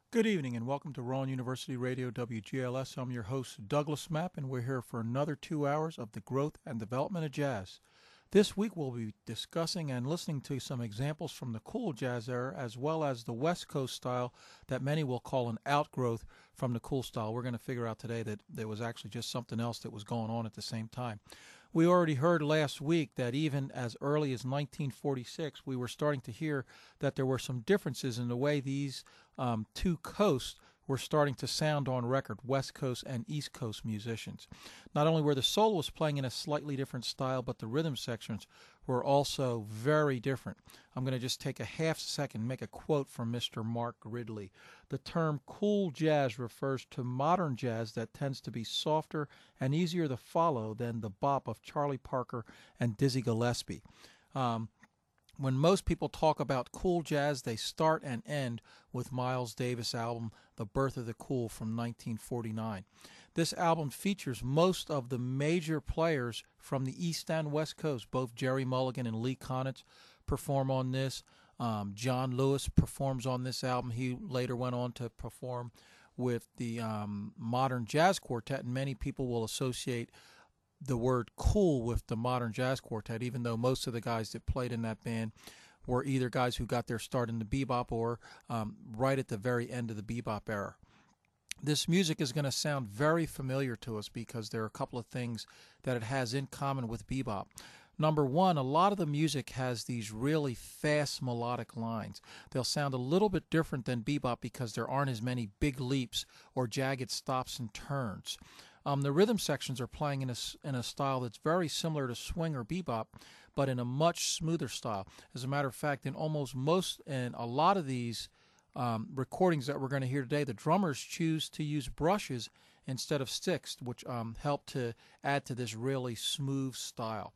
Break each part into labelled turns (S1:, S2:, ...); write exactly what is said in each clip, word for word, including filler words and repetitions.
S1: Good evening and welcome to Rowan University Radio W G L S. I'm your host, Douglas Mapp, and we're here for another two hours of the growth and development of jazz. This week we'll be discussing and listening to some examples from the cool jazz era as well as the West Coast style that many will call an outgrowth from the cool style. We're going to figure out today that there was actually just something else that was going on at the same time. We already heard last week that even as early as nineteen forty-six, we were starting to hear that there were some differences in the way these um, two coasts were starting to sound on record, West Coast and East Coast musicians. Not only were the soloists playing in a slightly different style, but the rhythm sections were also very different. I'm going to just take a half second and make a quote from Mister Mark Ridley. The term cool jazz refers to modern jazz that tends to be softer and easier to follow than the bop of Charlie Parker and Dizzy Gillespie. Um, When most people talk about cool jazz, they start and end with Miles Davis' album, The Birth of the Cool from nineteen forty-nine. This album features most of the major players from the East and West Coast. Both Gerry Mulligan and Lee Konitz perform on this. Um, John Lewis performs on this album. He later went on to perform with the um, Modern Jazz Quartet, and many people will associate the word cool with the Modern Jazz Quartet, even though most of the guys that played in that band were either guys who got their start in the bebop or um, right at the very end of the bebop era. This music is going to sound very familiar to us because there are a couple of things that it has in common with bebop. Number one, a lot of the music has these really fast melodic lines. They'll sound a little bit different than bebop because there aren't as many big leaps or jagged stops and turns. Um, the rhythm sections are playing in a, in a style that's very similar to swing or bebop, but in a much smoother style. As a matter of fact, in almost most and a lot of these um, recordings that we're going to hear today, the drummers choose to use brushes instead of sticks, which um, help to add to this really smooth style.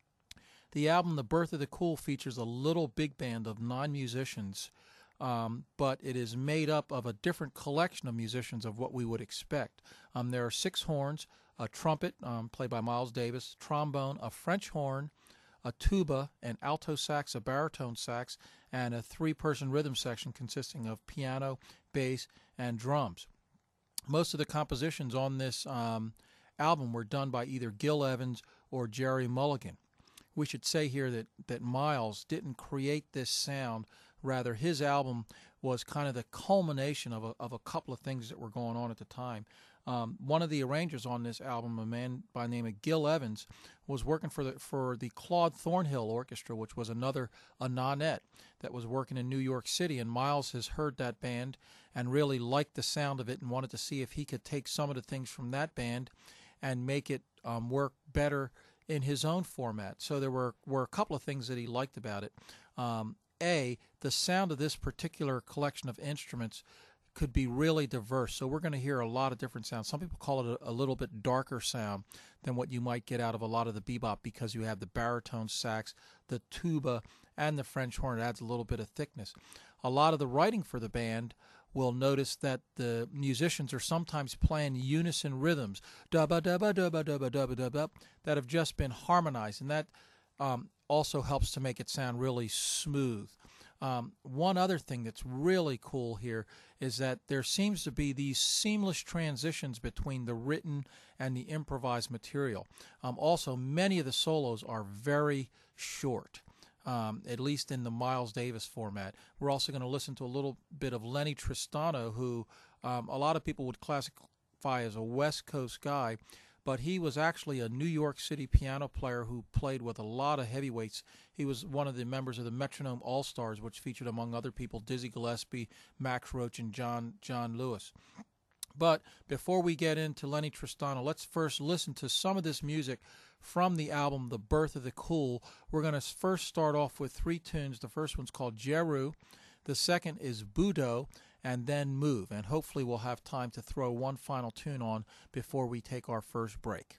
S1: The album The Birth of the Cool features a little big band of nine musicians, Um, but it is made up of a different collection of musicians of what we would expect. Um, there are six horns, a trumpet, um, played by Miles Davis, trombone, a French horn, a tuba, an alto sax, a baritone sax, and a three-person rhythm section consisting of piano, bass, and drums. Most of the compositions on this um, album were done by either Gil Evans or Gerry Mulligan. We should say here that, that Miles didn't create this sound. Rather, his album was kind of the culmination of a, of a couple of things that were going on at the time. Um, one of the arrangers on this album, a man by the name of Gil Evans, was working for the for the Claude Thornhill Orchestra, which was another a nonet that was working in New York City. And Miles has heard that band and really liked the sound of it and wanted to see if he could take some of the things from that band and make it um, work better in his own format. So there were, were a couple of things that he liked about it. Um, A, the sound of this particular collection of instruments could be really diverse. So we're going to hear a lot of different sounds. Some people call it a, a little bit darker sound than what you might get out of a lot of the bebop because you have the baritone sax, the tuba, and the French horn. It adds a little bit of thickness. A lot of the writing for the band will notice that the musicians are sometimes playing unison rhythms, dubba dubba dubba dubba dubba dubba, that have just been harmonized, and that um, also helps to make it sound really smooth. Um, one other thing that's really cool here is that there seems to be these seamless transitions between the written and the improvised material. Um, also, many of the solos are very short. Um, at least in the Miles Davis format. We're also going to listen to a little bit of Lenny Tristano, who um, a lot of people would classify as a West Coast guy, but he was actually a New York City piano player who played with a lot of heavyweights. He was one of the members of the Metronome All-Stars, which featured, among other people, Dizzy Gillespie, Max Roach, and John, John Lewis. But before we get into Lenny Tristano, let's first listen to some of this music from the album The Birth of the Cool. We're going to first start off with three tunes. The first one's called Jeru, the second is Budo, and then Move. And hopefully we'll have time to throw one final tune on before we take our first break.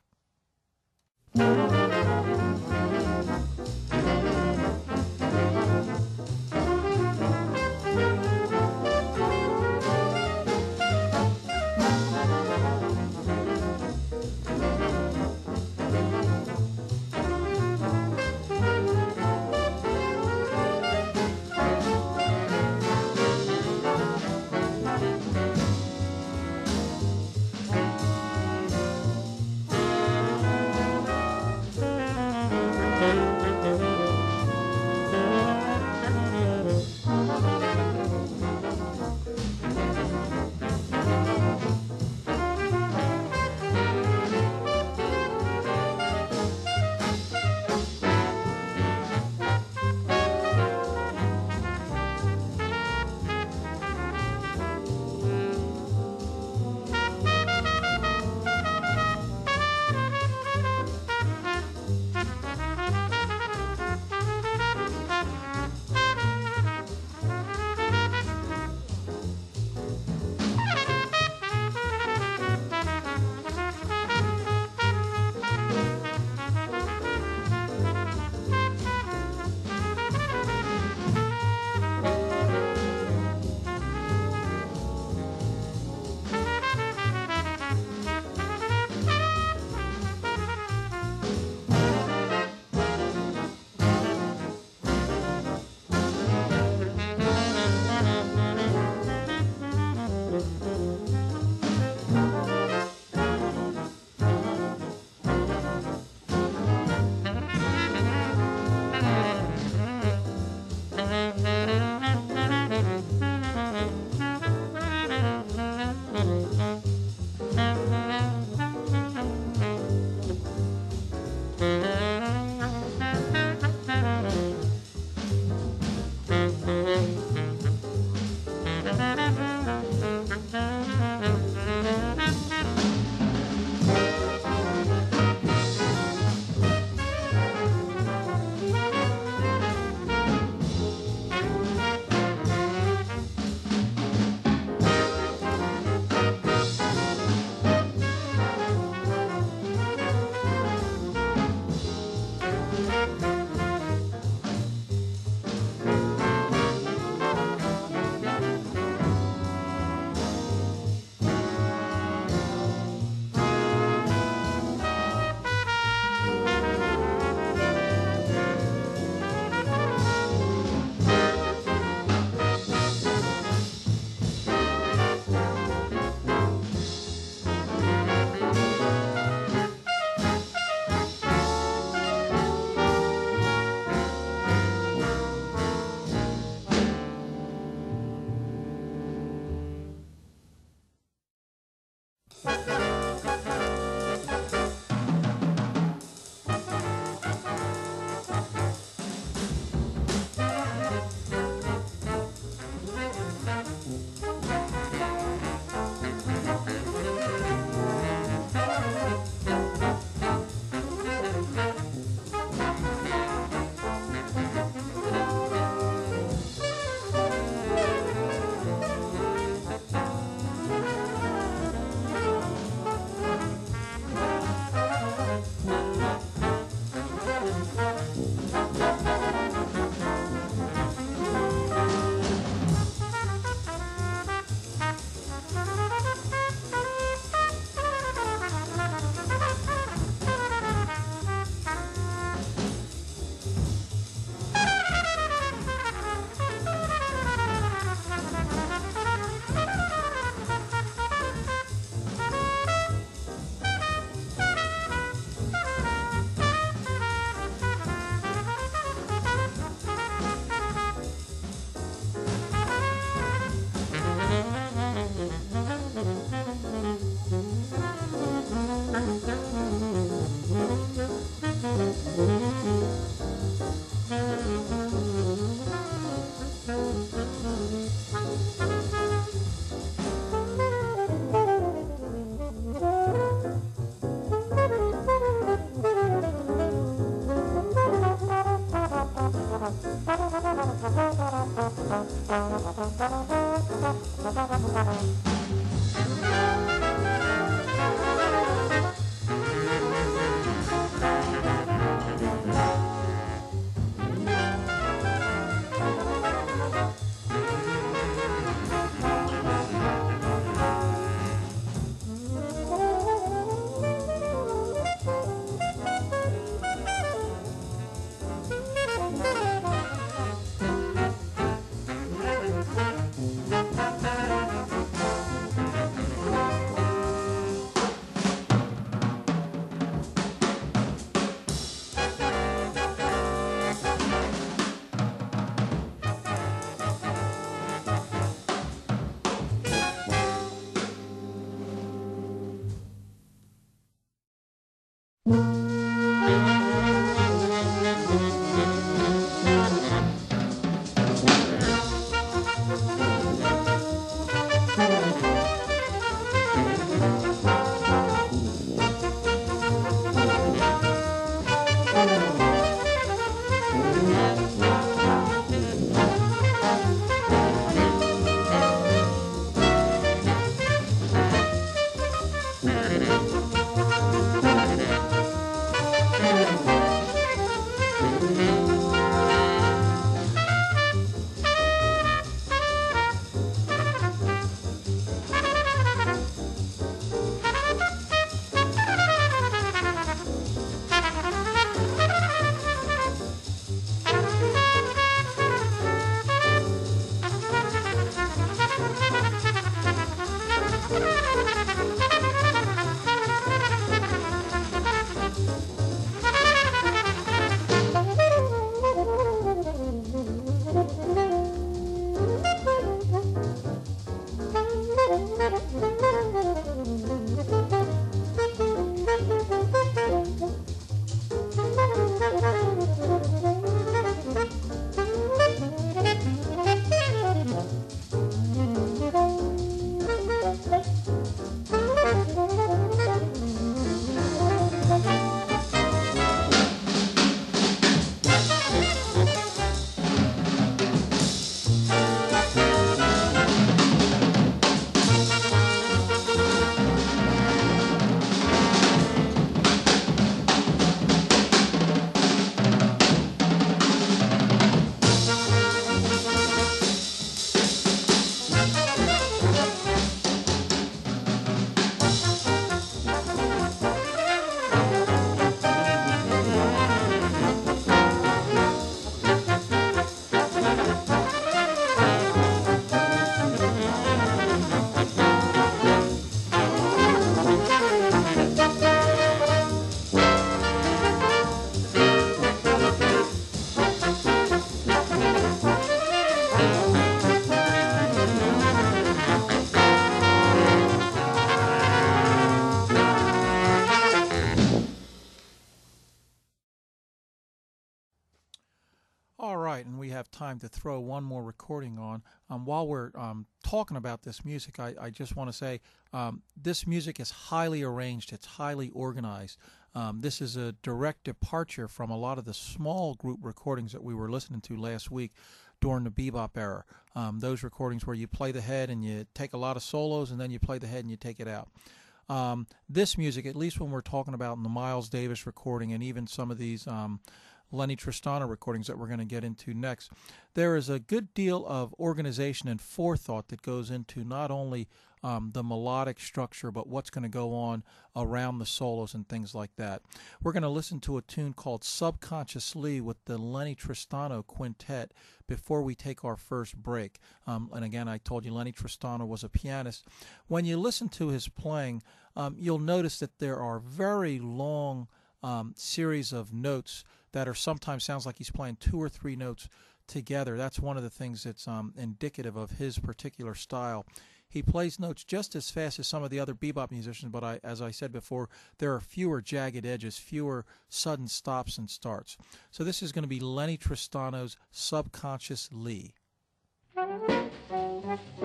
S1: have time to throw one more recording on. Um, while we're um, talking about this music, I, I just want to say um, this music is highly arranged. It's highly organized. Um, this is a direct departure from a lot of the small group recordings that we were listening to last week during the bebop era. Um, those recordings where you play the head and you take a lot of solos and then you play the head and you take it out. Um, this music, at least when we're talking about in the Miles Davis recording and even some of these um, Lenny Tristano recordings that we're going to get into next, there is a good deal of organization and forethought that goes into not only um, the melodic structure, but what's going to go on around the solos and things like that. We're going to listen to a tune called Subconsciously with the Lenny Tristano Quintet before we take our first break. Um, and again, I told you Lenny Tristano was a pianist. When you listen to his playing, um, you'll notice that there are very long um, series of notes that are sometimes sounds like he's playing two or three notes together. That's one of the things that's um, indicative of his particular style. He plays notes just as fast as some of the other bebop musicians, but I, as I said before, there are fewer jagged edges, fewer sudden stops and starts. So this is going to be Lenny Tristano's Subconsciously.